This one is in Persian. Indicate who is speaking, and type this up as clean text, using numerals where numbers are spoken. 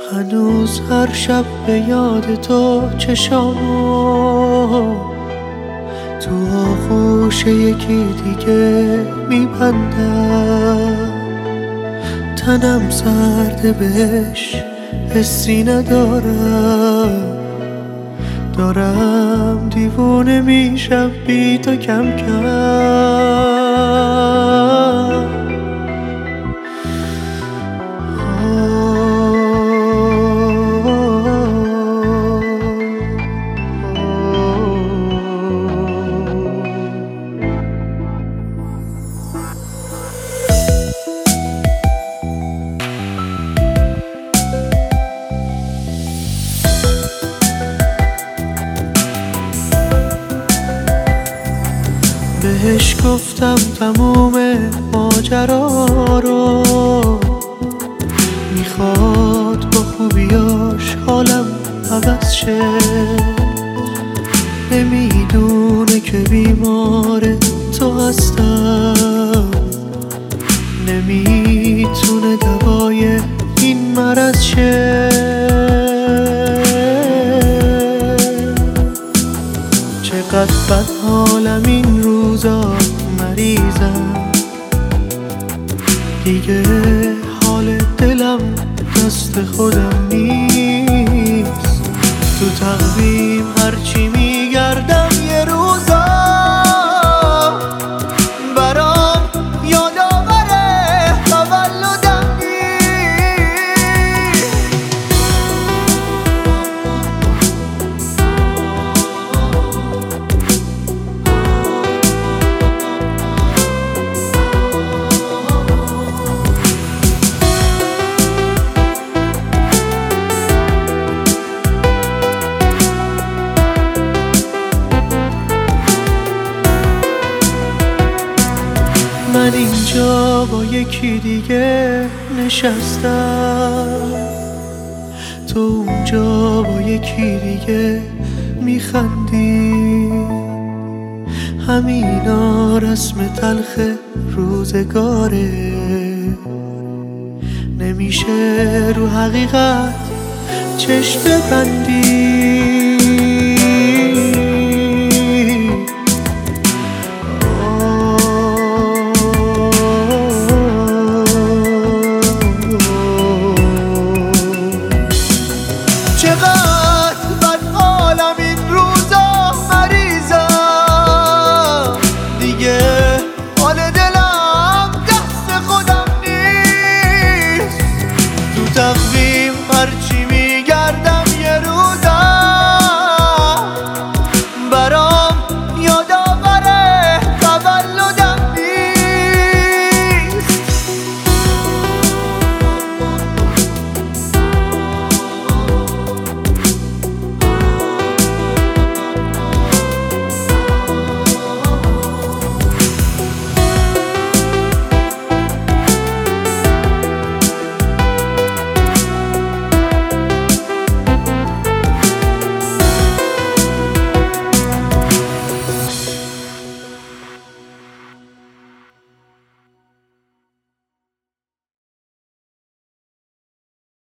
Speaker 1: هنوز هر شب به یاد تو چشامو تو آغوش یکی دیگه میبندم. تنم سرده بهش حسی ندارم، دارم دیوونه میشم بی تو کم کم. بهش گفتم تموم ماجرا رو، میخواد با خوبیاش حالم عوض شه. نمیدونه که بیمار تو هستم، نمیتونه دوای این مرض شه. چقدر بد حالم این روزا، مریضم دیگه، حال دلم دست خودم نیست. تو تقویم هرچی میگردم یه روزا برام یادآور تولدم من اینجا با یکی دیگه نشستم، تو اونجا با یکی دیگه میخندی. همینا رسم تلخ روزگاره، نمیشه رو حقیقت چشم ببندی.